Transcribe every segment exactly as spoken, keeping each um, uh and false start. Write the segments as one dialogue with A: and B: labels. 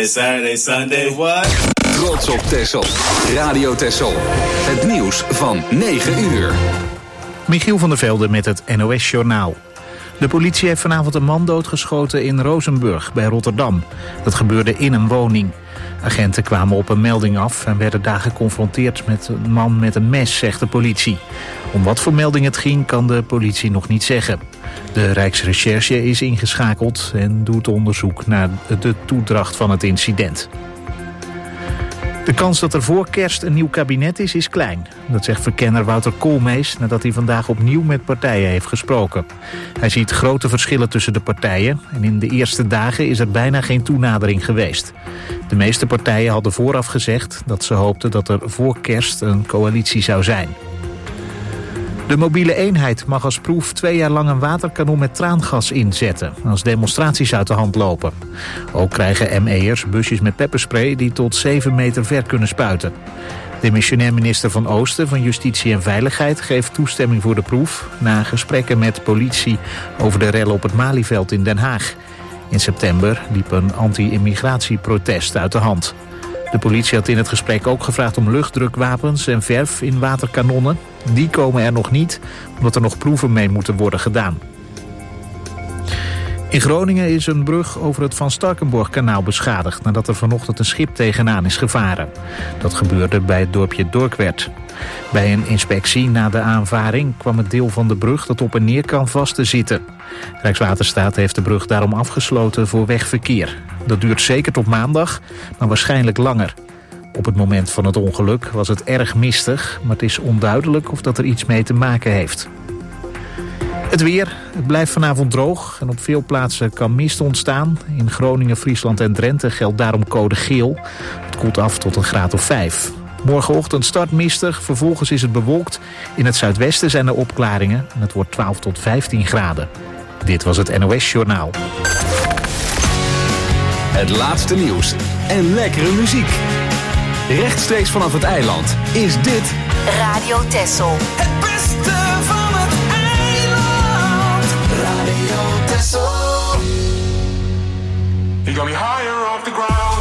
A: Saturday, Sunday, what?
B: Trots op Texel. Radio Texel. Het nieuws van negen uur.
C: Michiel van der Velde met het N O S-journaal. De politie heeft vanavond een man doodgeschoten in Rozenburg bij Rotterdam. Dat gebeurde in een woning. Agenten kwamen op een melding af en werden daar geconfronteerd met een man met een mes, zegt de politie. Om wat voor melding het ging, kan de politie nog niet zeggen. De Rijksrecherche is ingeschakeld en doet onderzoek naar de toedracht van het incident. De kans dat er voor kerst een nieuw kabinet is, is klein. Dat zegt verkenner Wouter Koolmees nadat hij vandaag opnieuw met partijen heeft gesproken. Hij ziet grote verschillen tussen de partijen en in de eerste dagen is er bijna geen toenadering geweest. De meeste partijen hadden vooraf gezegd dat ze hoopten dat er voor kerst een coalitie zou zijn. De mobiele eenheid mag als proef twee jaar lang een waterkanon met traangas inzetten als demonstraties uit de hand lopen. Ook krijgen M E'ers busjes met pepperspray die tot zeven meter ver kunnen spuiten. Demissionair minister Van Oosten van Justitie en Veiligheid geeft toestemming voor de proef na gesprekken met politie over de rellen op het Malieveld in Den Haag. In september liep een anti-immigratieprotest uit de hand. De politie had in het gesprek ook gevraagd om luchtdrukwapens en verf in waterkanonnen. Die komen er nog niet, omdat er nog proeven mee moeten worden gedaan. In Groningen is een brug over het Van Starkenborghkanaal beschadigd nadat er vanochtend een schip tegenaan is gevaren. Dat gebeurde bij het dorpje Dorkwerd. Bij een inspectie na de aanvaring kwam het deel van de brug dat op en neer kan vast te zitten. Rijkswaterstaat heeft de brug daarom afgesloten voor wegverkeer. Dat duurt zeker tot maandag, maar waarschijnlijk langer. Op het moment van het ongeluk was het erg mistig, maar het is onduidelijk of dat er iets mee te maken heeft. Het weer, het blijft vanavond droog en op veel plaatsen kan mist ontstaan. In Groningen, Friesland en Drenthe geldt daarom code geel. Het koelt af tot een graad of vijf. Morgenochtend start mistig, vervolgens is het bewolkt. In het zuidwesten zijn er opklaringen en het wordt twaalf tot vijftien graden. Dit was het N O S-journaal.
B: Het laatste nieuws en lekkere muziek. Rechtstreeks vanaf het eiland is dit
D: Radio Texel.
E: Het beste van het eiland. Radio Texel. You got me higher off the ground.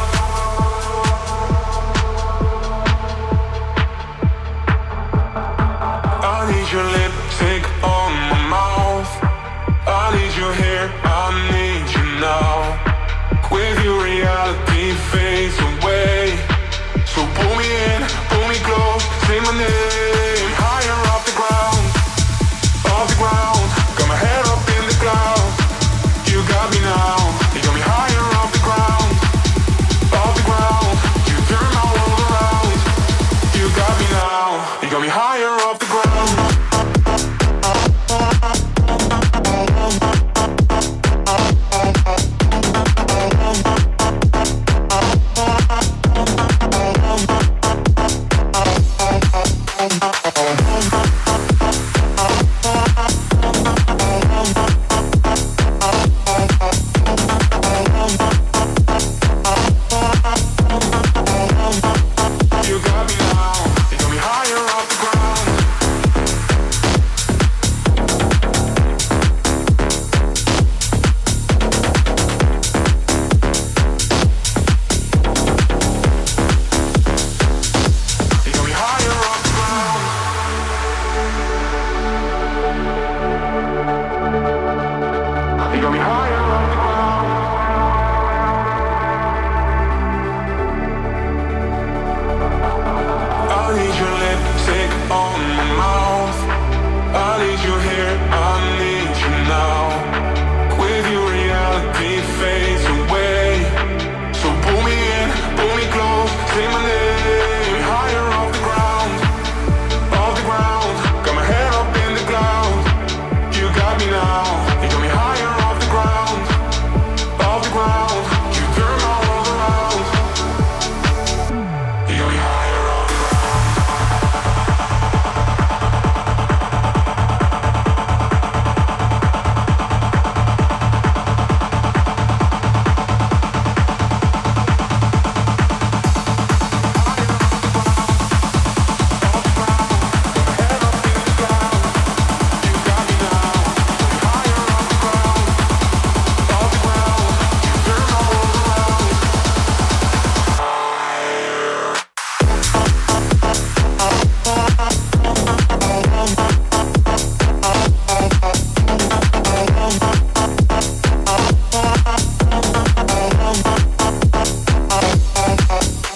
E: I need your lipstick on my mouth. I need you here, I need you now. With your reality fades away. So pull me in, pull me close, say my name. Higher off the ground, off the ground. Got my head up in the clouds. You got me now, you got me higher off the ground.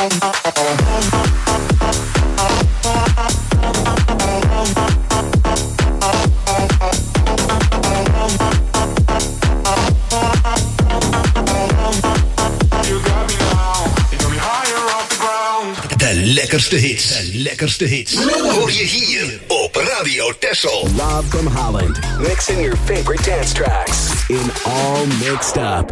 D: Lekkerste hits, de lekkerste hits. Hoor je hier op Radio Texel.
B: Rob from Holland, mixing your favorite dance tracks in All Mixed Up.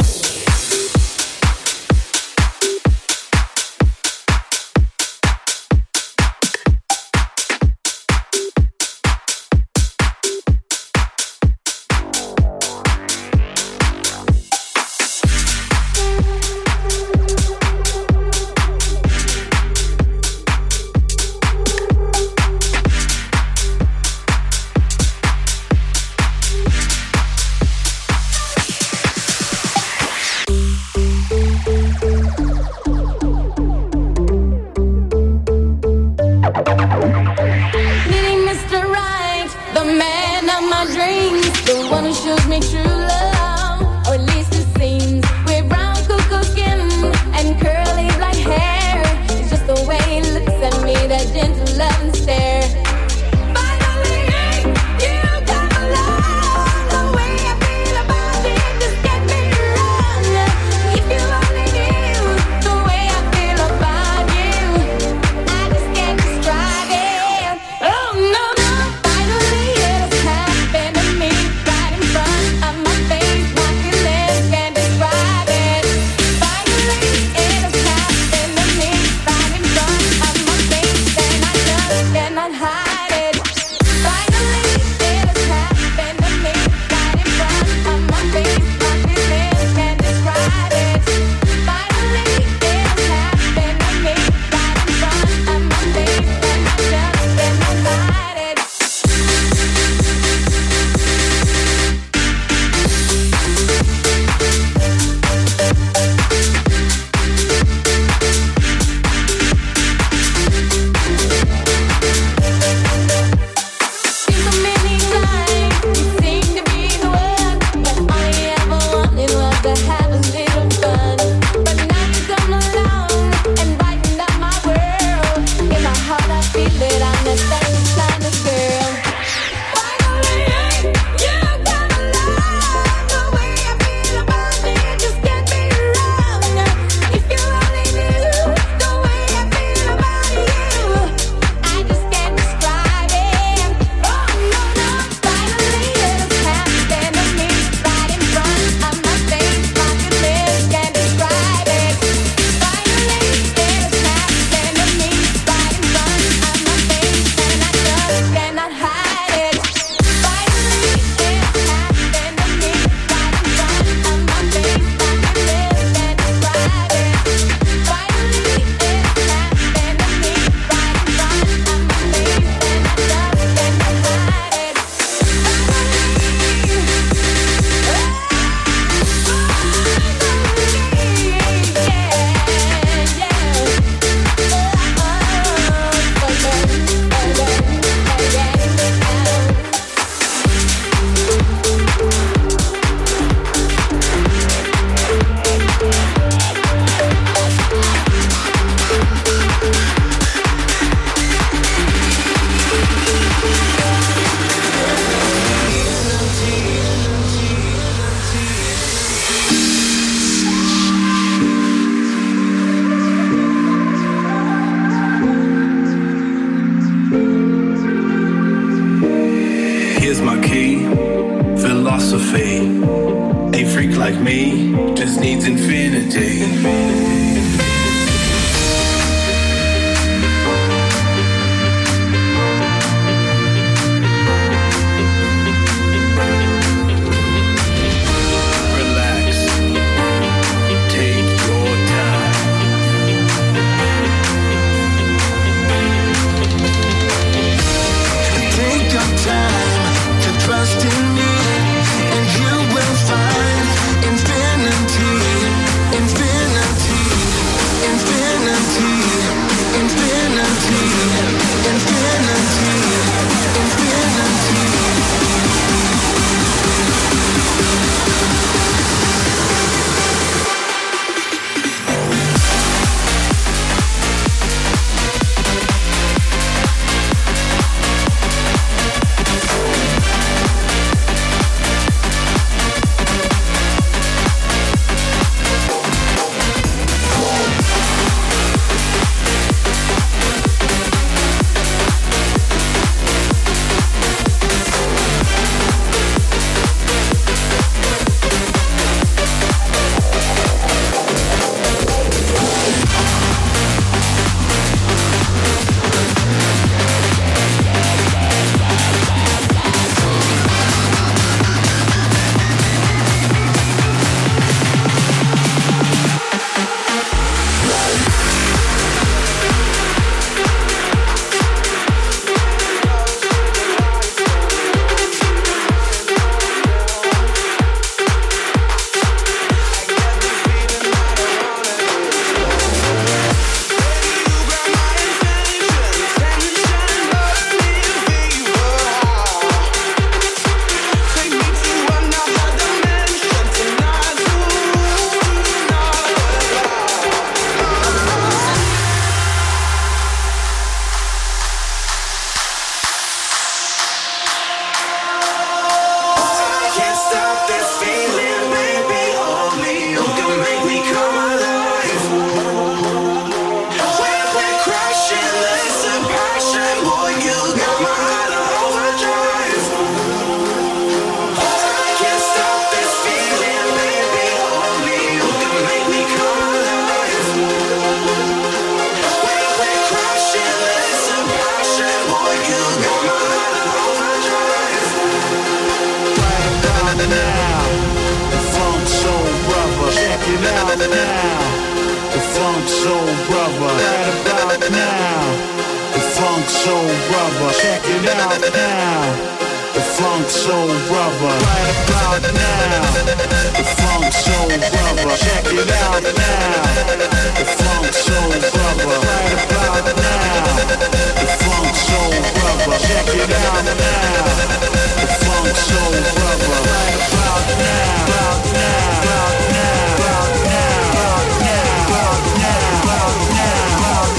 F: funk soul brother. Right about now, the funk soul brother. Check it out now. The funk soul brother. Right about now, the funk soul brother. Check it out now. The funk soul brother. Right about now, the funk soul brother. Check it out now. The funk soul brother. Right about now, about now, about now, about now, about now, about now, about now, about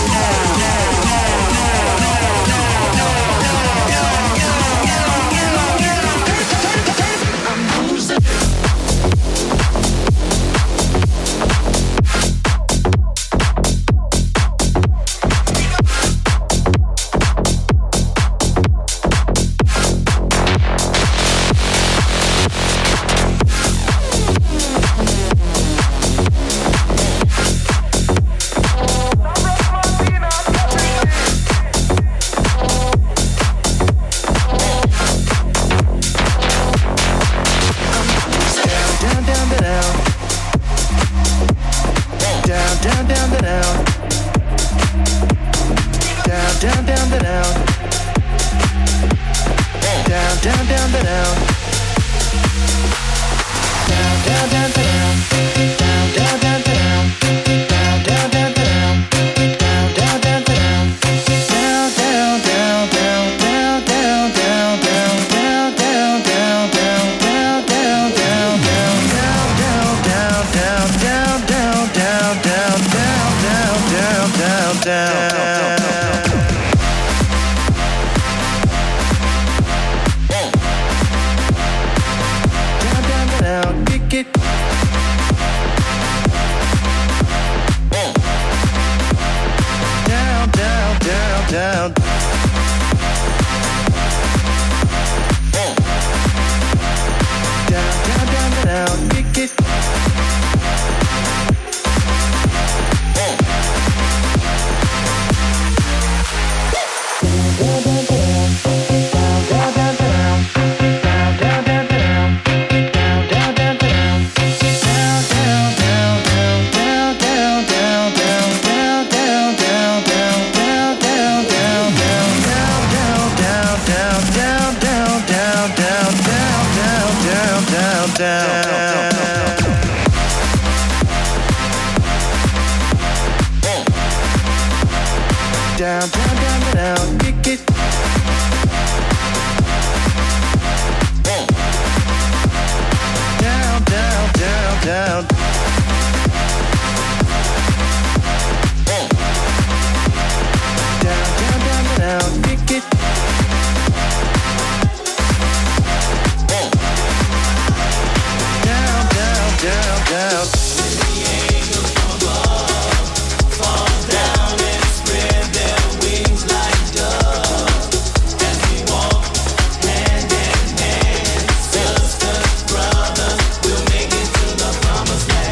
G: Promised land.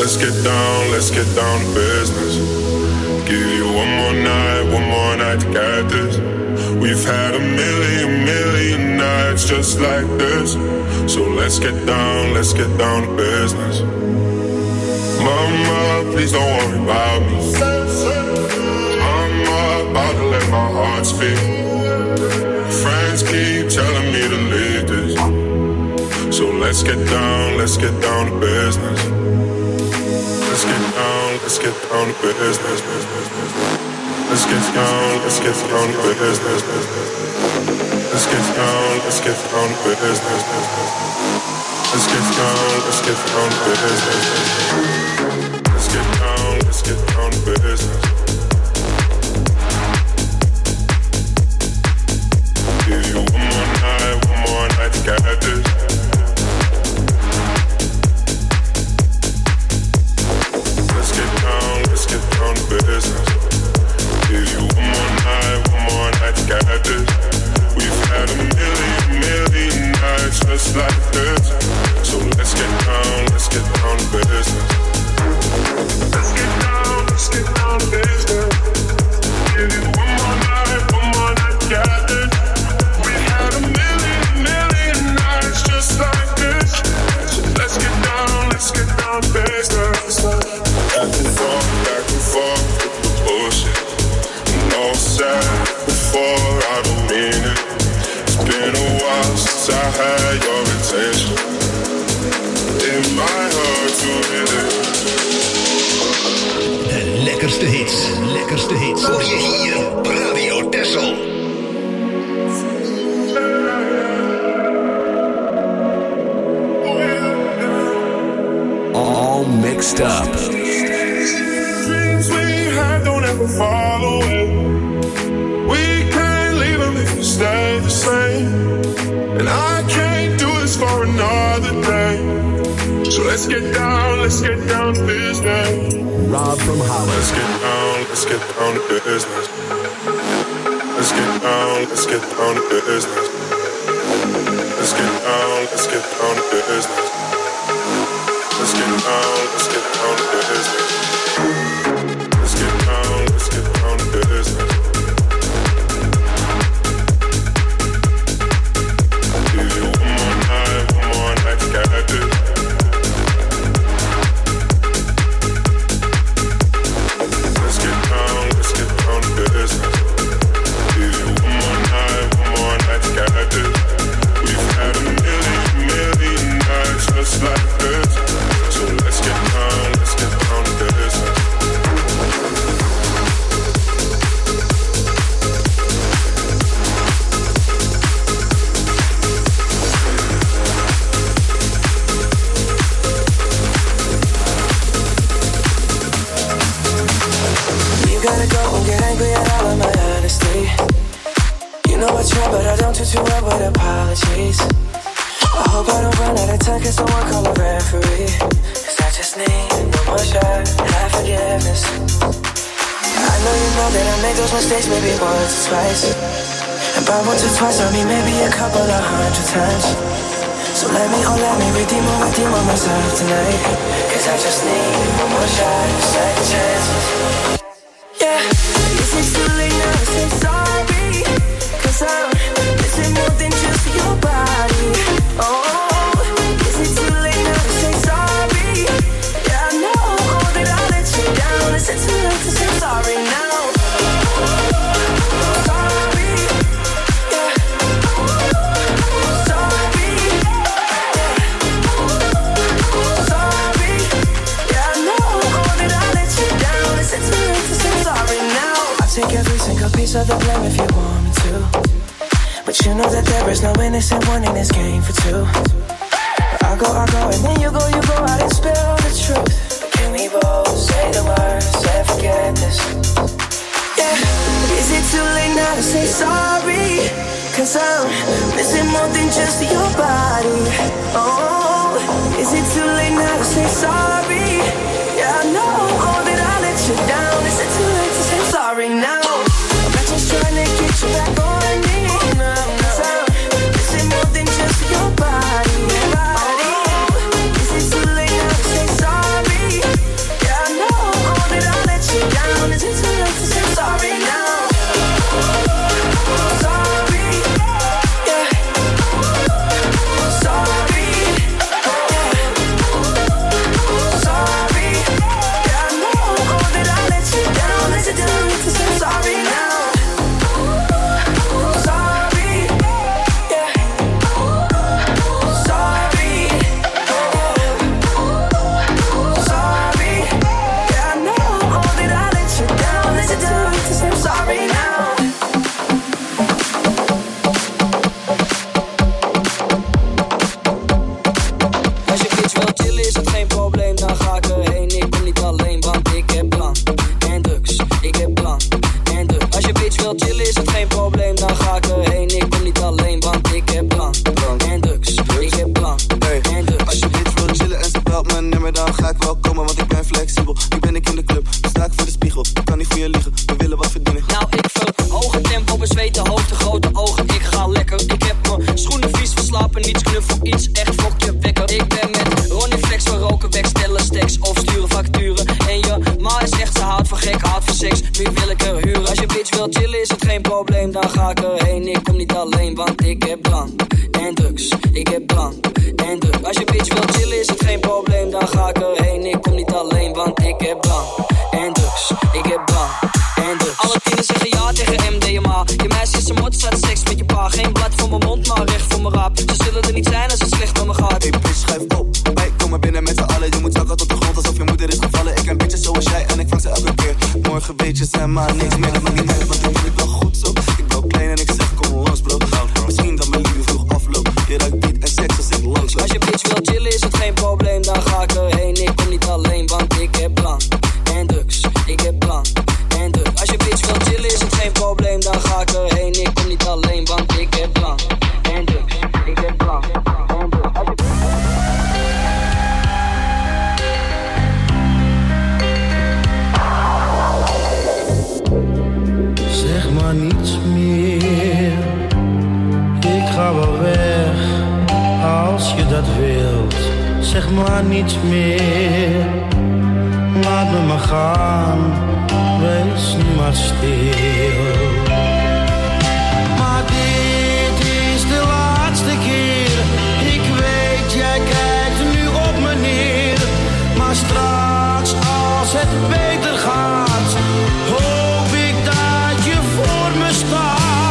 E: let's get down, let's get down to business. Give you one more night, one more night to get this. We've had a million, million nights just like this. So let's get down, let's get down to business. Mama, please don't worry about me. I'm about to let my heart speak. Friends keep telling me to leave this. So let's get down, let's get down to business. Let's get down, let's get down to business. Let's get down, let's get down to business. Let's get down, let's get down to business. Let's get down, let's get down to business. Let's get down, let's get down to business. Give you one more night, one more night to get this. Let's get down, let's get down to business. Give you one more night, one more night to get this. We've had a million, million nights just like this. So let's get down, let's get down to business. Let's get down, let's get down to business. Give you one more night, one more night to get this. We've had a million, million nights just like this. So let's get down, let's get down to business. Back and forth, back and forth with the bullshit. All said before, I don't mean it. It's been a while since I had your attention. It might hurt to hit it.
D: De lekkerste hits, de lekkerste hits. Hoor je hier op Radio Texel.
B: All mixed up.
E: Dreams we had don't ever fall away. We can't leave them if we stay the same. And I can't do this for another day. So let's get down, let's get down to business.
B: Rob from Holland.
E: Let's get down, let's get down to business. Let's get down, let's get down to business. Let's get down, let's get down to business. Let's get down, let's get down to business. Let's get down, let's get down to business. Give you one more night, one more night to get this. Let's get down, let's get down to business. Give you one more night, one more night to get this. We've had a million, million nights just like this. So let's get down, let's get down to business.
G: You gotta go and get angry at all of my honesty. You know I try, but I don't do too well with apologies. I hope I don't run out of time, cause someone call a referee. Cause I just need one more shot, have forgiveness. I know you know that I make those mistakes maybe once or twice. And by once or twice I mean maybe a couple of hundred times. So let me, oh let me redeem or redeem on myself tonight. Cause I just need one more shot, second chances. Yeah, is it too late now to say sorry? Cause I'm missing more than just your body. Oh, is it too late now to say sorry? Yeah, I know that I let you down. Is it too late to say sorry now? Sorry, yeah. Sorry, yeah. Sorry, yeah, I know that I let you down. Is it too late to say sorry now? I'll take every single piece of the blame if you want me to. But you know that there is no innocent one in this game for two. I go, I go, and then you go, you go out and spill the truth. But can we both say the words and forget this? Yeah, is it too late now to say sorry? Cause I'm missing more than just your body. Oh, is it too late now to say sorry? Yeah, I know that I let you down. Is it too late to say sorry now? I'm not just trying to get you back on me. Cause I'm missing more than just your body. Oh, is it too late now to say sorry?
H: flexibel. Nu ben ik in de club, dan sta ik voor de spiegel. Ik kan niet voor je liegen, we willen wat verdienen.
I: Nou, ik verhoge tempo, bezweten hoofd, de grote ogen. Ik ga lekker, ik heb mijn schoenen vies verslapen. Niets knuffel, iets echt fokje wekker. Ik ben met Ronnie Flex, we roken weg, stellen stacks of sturen facturen. En je ma is echt, ze houdt van gek, houdt van seks. Nu wil ik er huren. Als je bitch wil chillen, is het geen probleem. Dan ga ik erheen, ik kom niet alleen, want ik heb drank en drugs. Ik heb drank en drugs. Als je bitch wil chillen, is het geen probleem. Dan ga ik erheen, ik kom niet alleen, want ik heb drank en drugs. Ik heb drank en drugs. Alle tieners zeggen ja tegen M D M A. Je meisje is een mot, staat seks met je pa. Geen blad voor mijn mond, maar recht voor mijn raap. Ze zullen er niet zijn als het slecht met me gaat.
H: Hey bitch, schuif op. Wij komen binnen met z'n allen. Je moet zakken tot de grond alsof je moeder is gevallen. Ik ken bitches zoals jij en ik vang ze elke keer. Morgen weet je, zijn maar niks meer. Dat maakt niet uit, want ik vind het wel goed zo. Ik ben klein en ik zeg kom langs bro. Misschien dat mijn liefde vroeg afloopt. Je ruikt beat en seks als ik langs loop.
I: Als je bitch wil chillen, is het geen probleem. Dan ga ik erheen, ik kom niet alleen, want ik heb drank en drugs. Ik heb drank en drugs. Als je bitch wil chillen, is het geen probleem. Dan ga ik erheen, ik kom niet alleen, want ik heb drank en drugs. Ik heb drank en drugs. Als je...
J: Zeg maar niets meer, ik ga wel weg, als je dat wilt. Zeg maar niets meer, laat me maar gaan, wees nu maar stil. Maar dit is de laatste keer, ik weet jij kijkt nu op me neer. Maar straks als het beter gaat, hoop ik dat je voor me staat.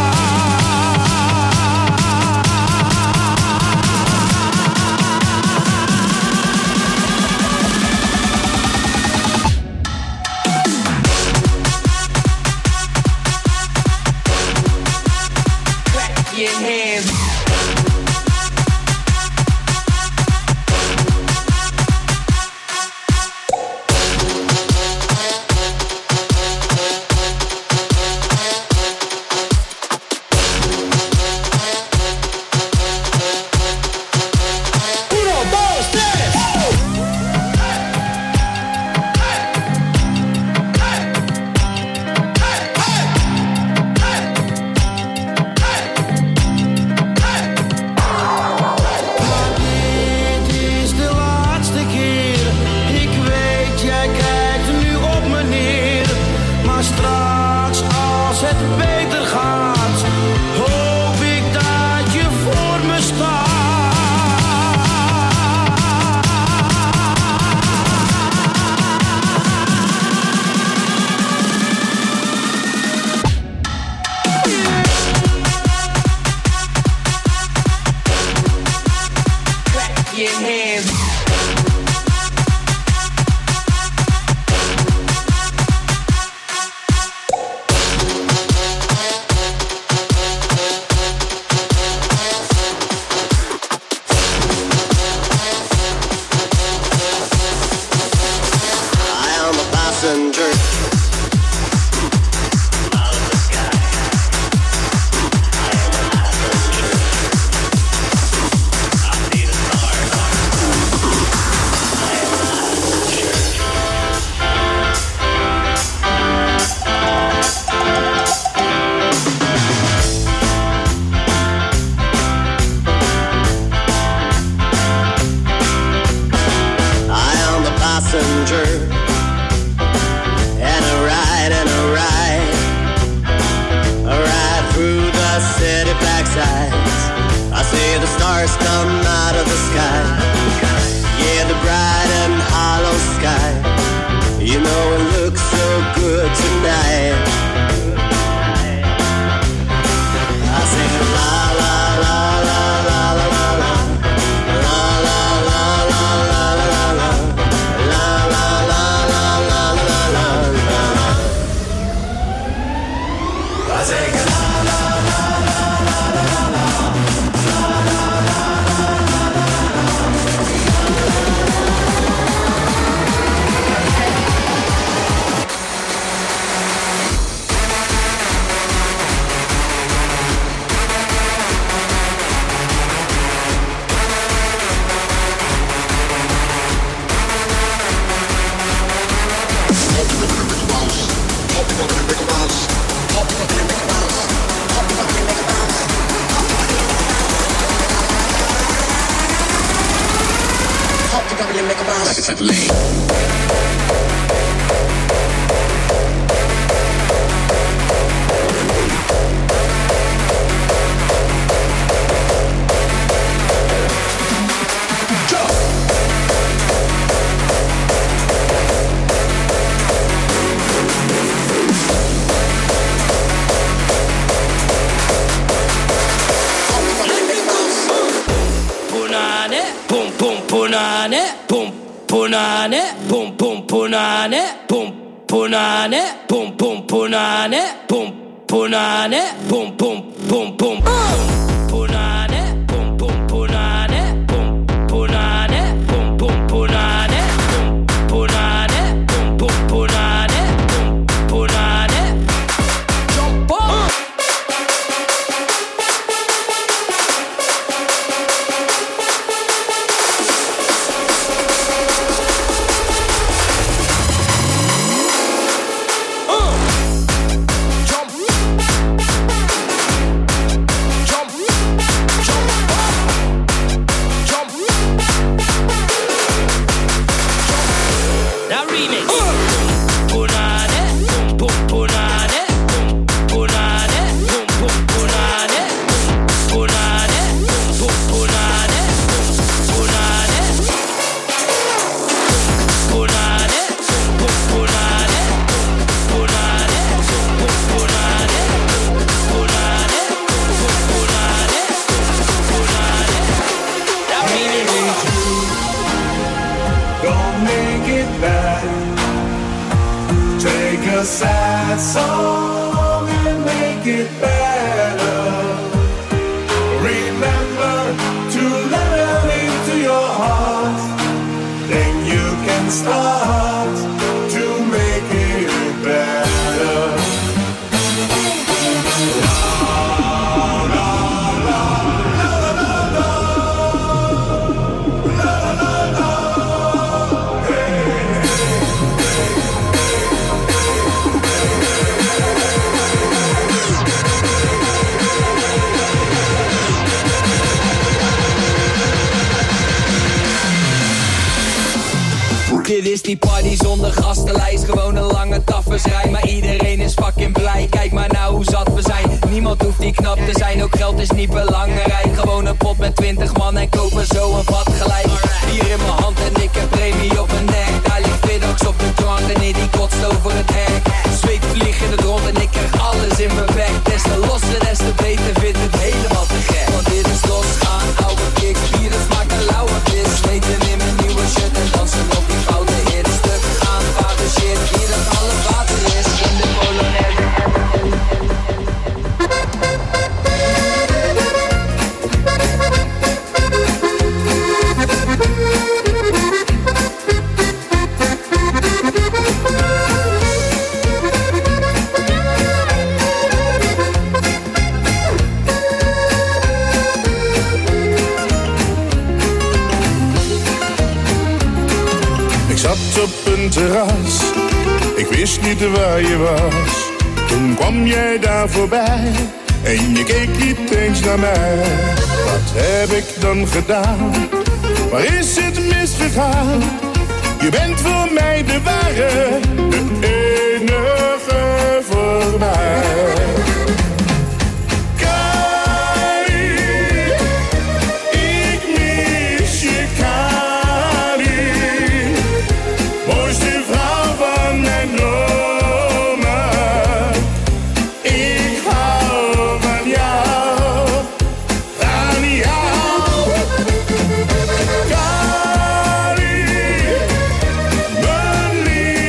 I: Je hands.
K: is het leven.
I: Punane, pum, punane, pum, pum, punane, pum, punane, pum, pum, punane, pum, punane, pum, pum, pum, pum, punane, pum, pum, punane, pum, punane, pum, pum, punane, pum, punane, pum, pum, punane, pum, punane, jump on.
E: Sad song and make it better. Remember to let it into your heart. Then you can start to make it better. La, la, la, la, la, la, la, la, la, hey,
I: Dit is die party zonder gastenlijst. Gewoon een lange tafersrij, maar iedereen is fucking blij. Kijk maar nou hoe zat we zijn. Niemand hoeft die knap te zijn, ook geld is niet belangrijk. Gewoon een pot met twintig man en koop me zo een vat gelijk. Bier in mijn hand en ik heb premie op mijn nek. Daar ligt Viddox op de drank en nee, die kotst over het hek. Zweet vlieg in het rond en ik krijg alles in mijn bek. Des te losser, des te beter, vind het helemaal te gek. Want dit is losgaan, oude kicks. Bier dat smaakt een lauwe vis. Zweten in mijn nieuwe shirt en dansen op die foute hit. Stuk aan, vader shit. Hier dat alle water is in de Polonaise.
L: Op een terras, ik wist niet waar je was. Toen kwam jij daar voorbij en je keek niet eens naar mij. Wat heb ik dan gedaan? Waar is het misgegaan? Je bent voor mij de ware, de enige voor mij.
E: Kali, mijn lief.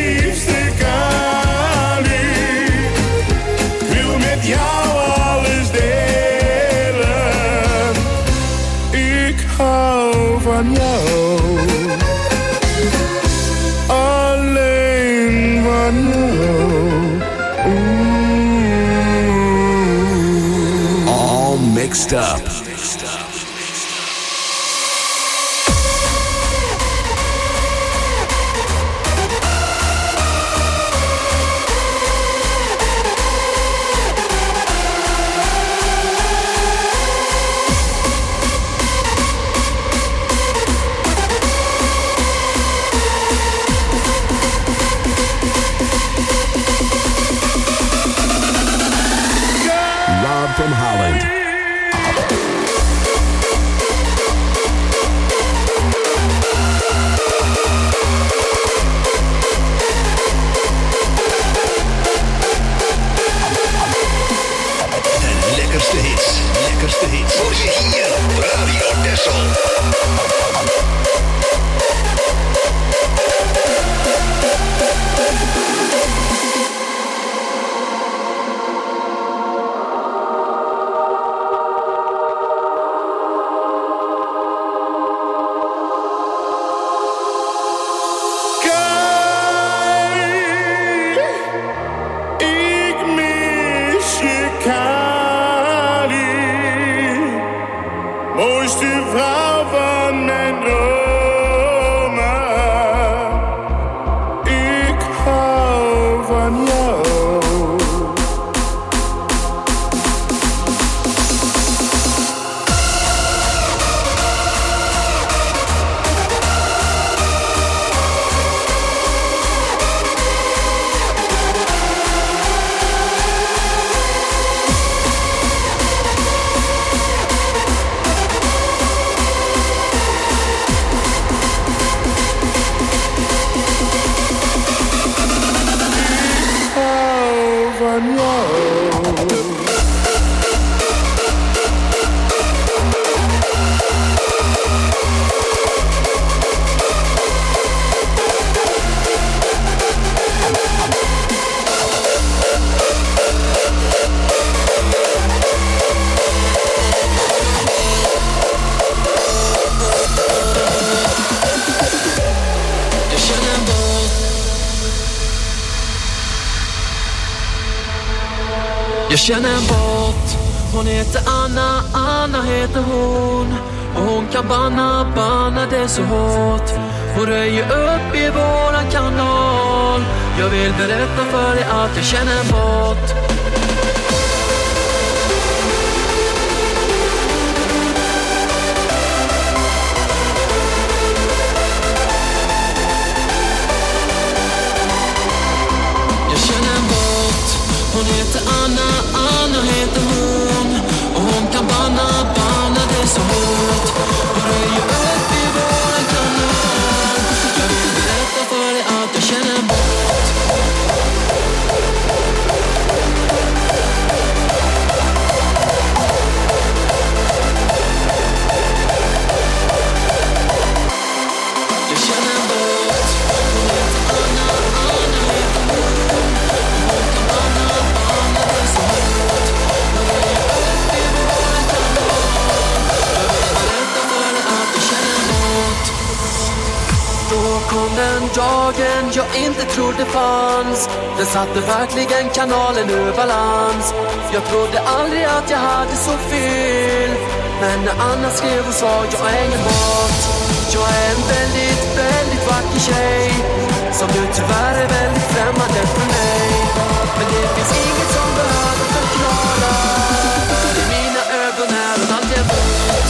L: van jou.
K: Jag känner en båt, hon heter Anna, Anna heter hon. Och hon kan banna, banna det så hårt. Hon röjer upp i våran kanal. Jag vill berätta för dig att jag känner en båt. Jag känner en båt, hon heter Anna, Anna heter hon. Och hon kan banna, banna det så hårt. Hon röjer upp i våran kanal. Jag vill berätta för dig att jag känner en båt. Jag känner en båt, hon heter Anna, Anna heter hon. Och hon kan banna, banna det så hårt. Hon röjer upp i våran kanal. Jag vill berätta för dig att jag känner en båt. Då kom den dagen jag inte trodde fanns. Den satte verkligen kanalen ur balans. Jag trodde aldrig att jag hade så fel. Men när Anna skrev och sa jag är ingen båt. Jag är en väldigt, väldigt vacker tjej. Som nu tyvärr är väldigt främmande för mig. Men det finns inget som behöver förklara. För i mina ögon är hon alltid en båt.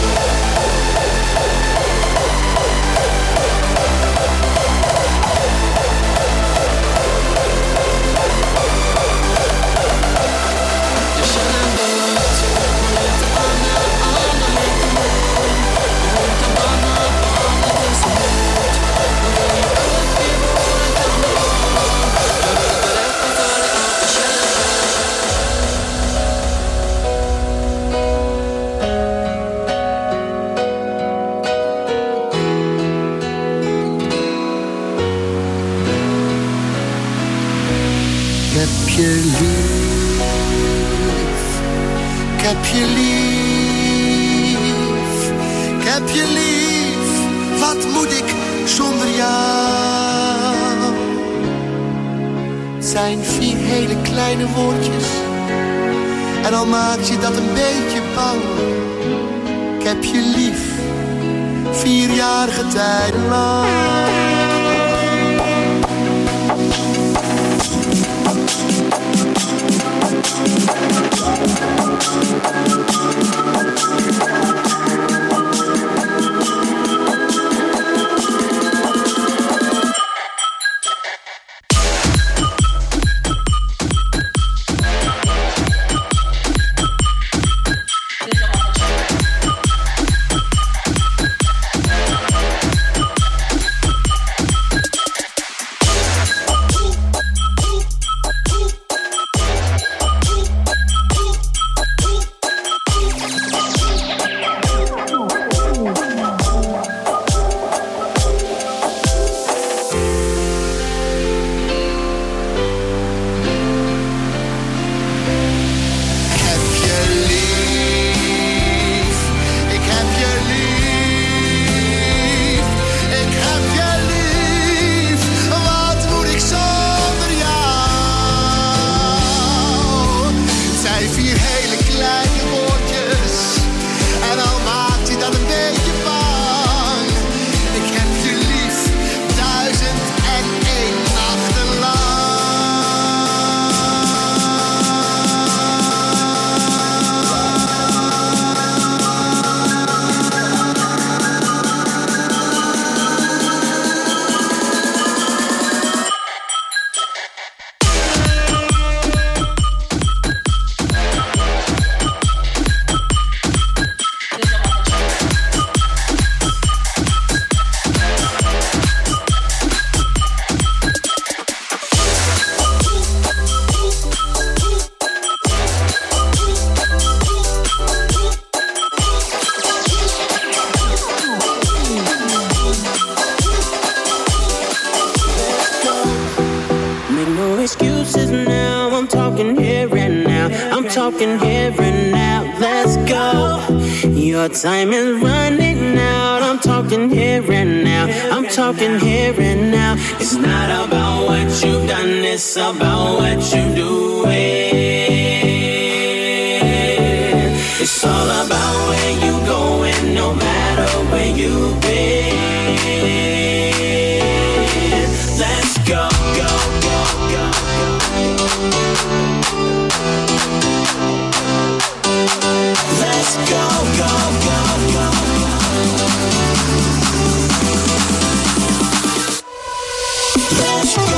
K: Jag känner en båt, hon heter Anna, Anna heter hon. Och hon kan banna, banna det så hårt. Hon röjer upp i våran kanal. Jag vill berätta för dig att jag känner en
M: Ik heb je lief, ik heb je lief, ik heb je lief. Wat moet ik zonder jou? Het zijn vier hele kleine woordjes en al maakt je dat een beetje bang. Ik heb je lief, vierjarige tijden lang.
N: excuses now. I'm talking here and now. I'm talking here and now. Let's go. Your time is running out. I'm talking here and now. I'm talking here and now. It's not about what you've done, it's about what you do. It's all about where you going, no matter where you've been. Let's go, go, go, go, go. Let's go, go, go, go, go. Let's go.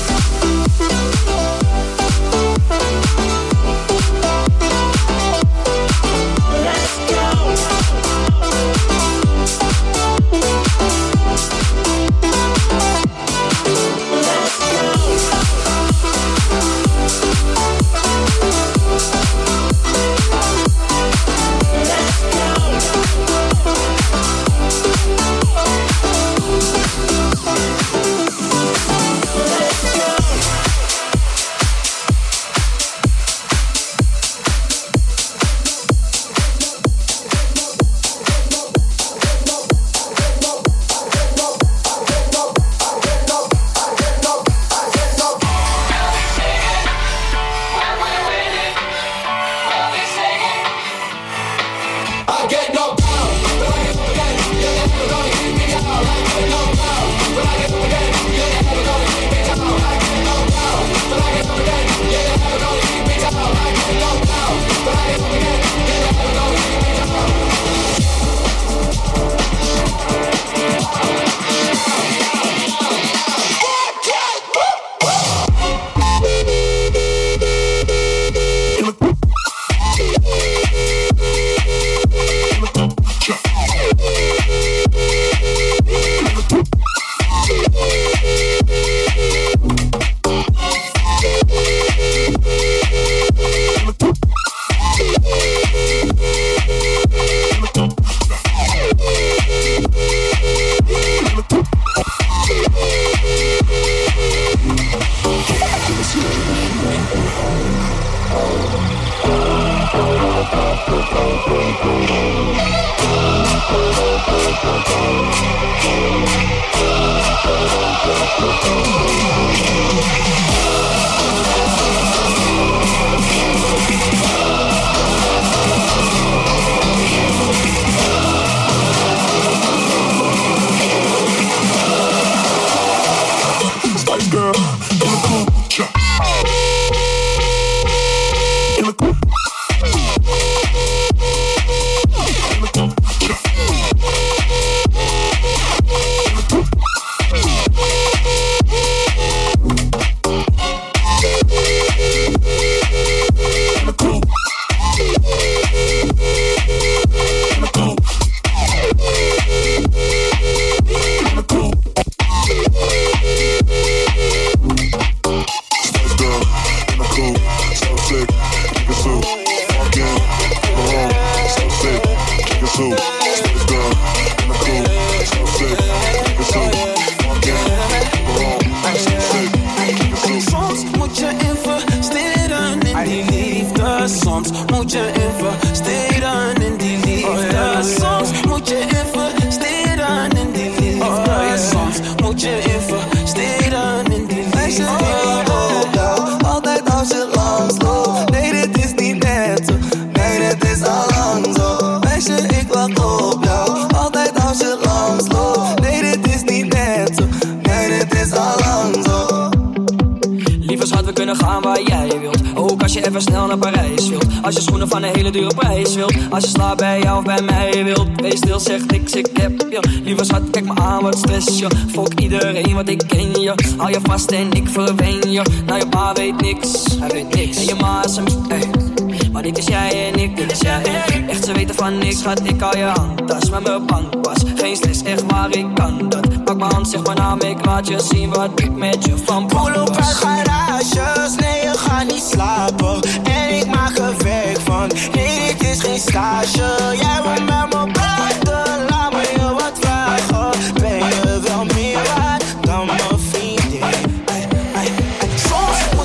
I: Als je slaapt bij jou of bij mij wilt, wees stil, zeg niks, ik heb je. Liever schat, kijk me aan, wat stress je. Fuck iedereen, want ik ken je. Hou je vast en ik verwen je. Nou, je pa weet niks, hij weet niks. En je ma is een ey. Maar dit is jij en ik, dit is jij en ik. Echt, ze weten van niks, schat, ik hou je handtas met mijn bankpas. Geen stress, echt waar, ik kan dat. Pak mijn hand, zeg maar naam, ik laat je zien wat ik met je van plan was. Pull op uit garages, nee, je gaat niet slapen. En ik maak er werk van, nee, dit is geen stage. Jij wordt met me praten, laat me je wat vragen. Ben je wel meer waard dan mijn vriendin? Ay, ay, ay. Soms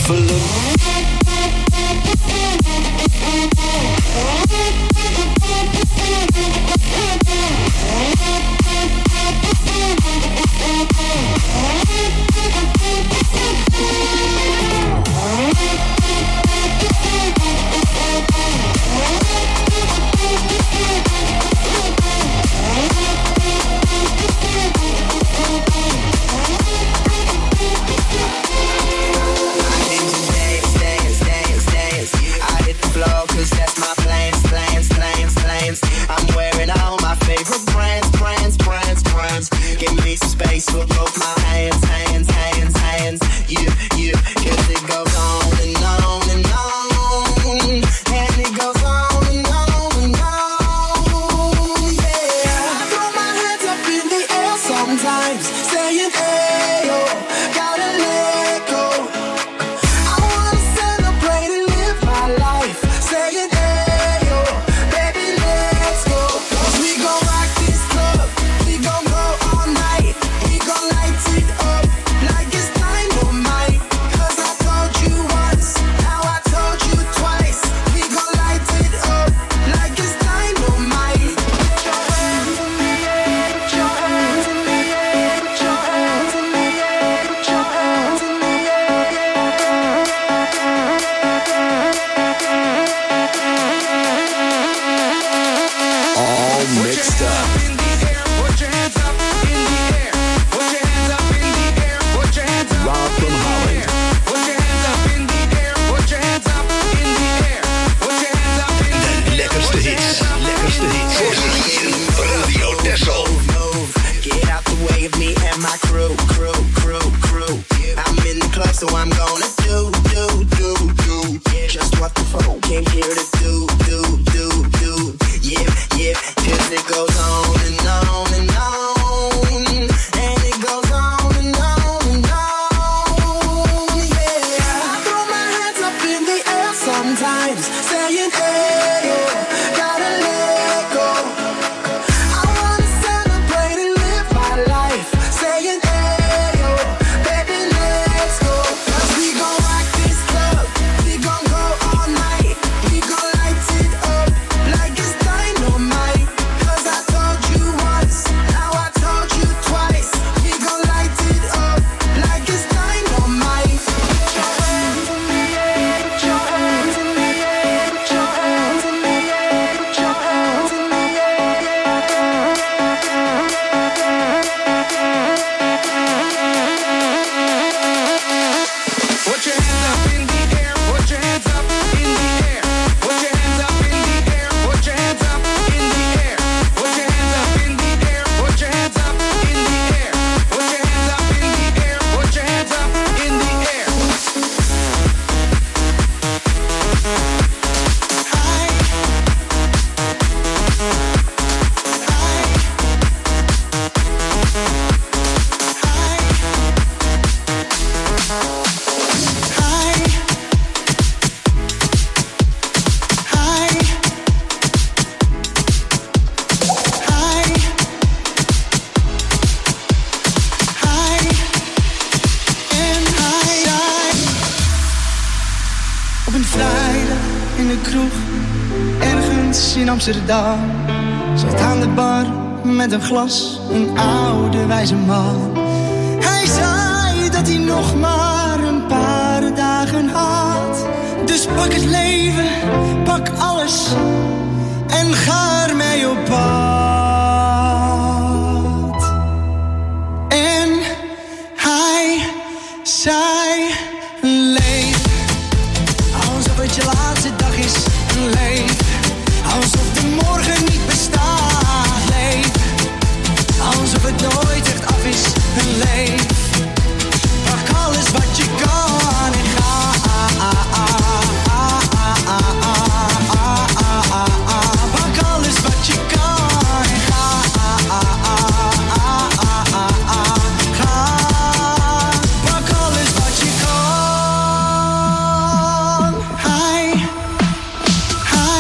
O: twijfelen.
P: Amsterdam zat aan de bar met een glas, een oude wijze man. Hij zei dat hij nog maar een paar dagen had. Dus pak het leven, pak alles en ga ermee op pad. En hij zei: leef alsof het je laatste dag is. Leef alsof de morgen niet bestaat. Leef alsof het nooit echt af is. Leef, pak alles wat je kan en ga. Pak alles wat je kan en ga. Ga, pak alles wat je kan. Hij, hij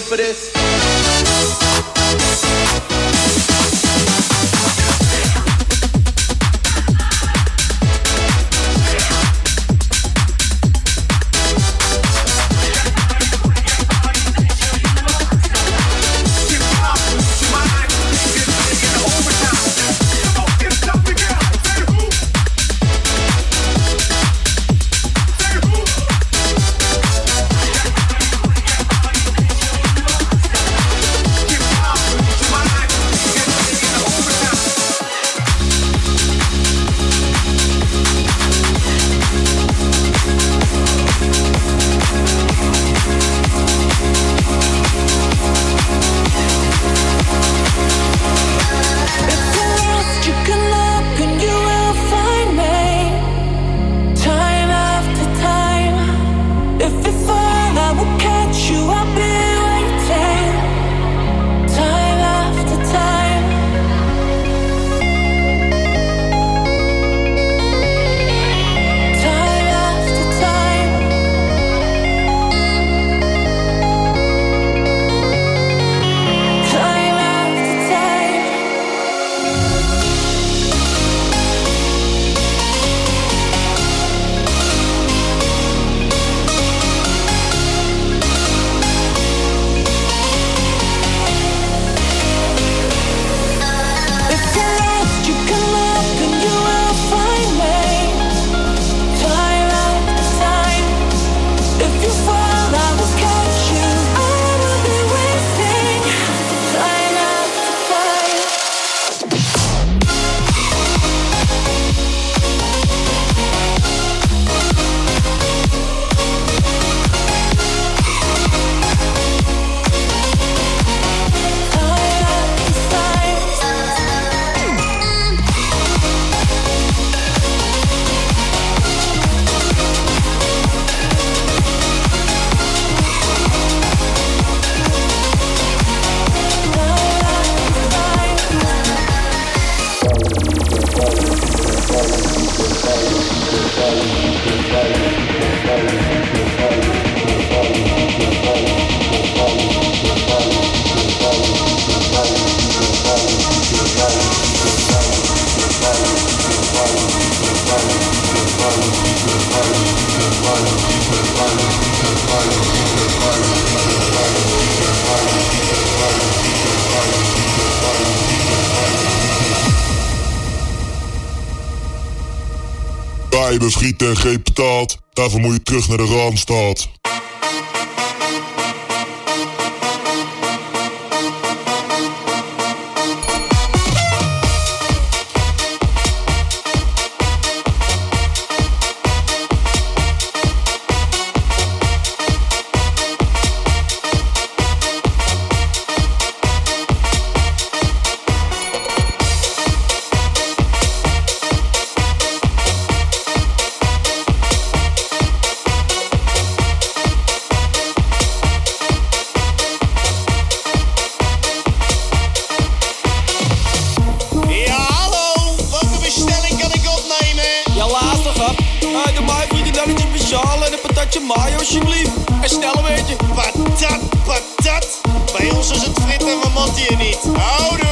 O: for this?
Q: Wij beschieten geen patat, daarvoor moet je terug naar de Randstad.
R: Mayo, alsjeblieft. En snel een beetje. Patat, patat. Bij ons is het friet en we motten hier niet. Houdoe!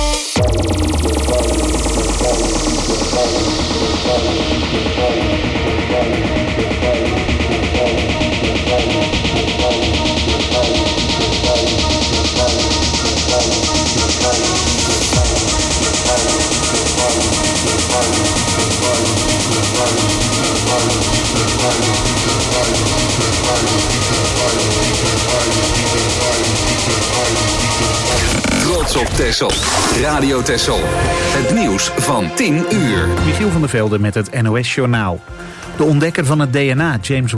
B: Trots op Texel. Radio Texel. Het nieuws van tien uur.
C: Michiel van der Velde met het N O S Journaal. De ontdekker van het D N A, James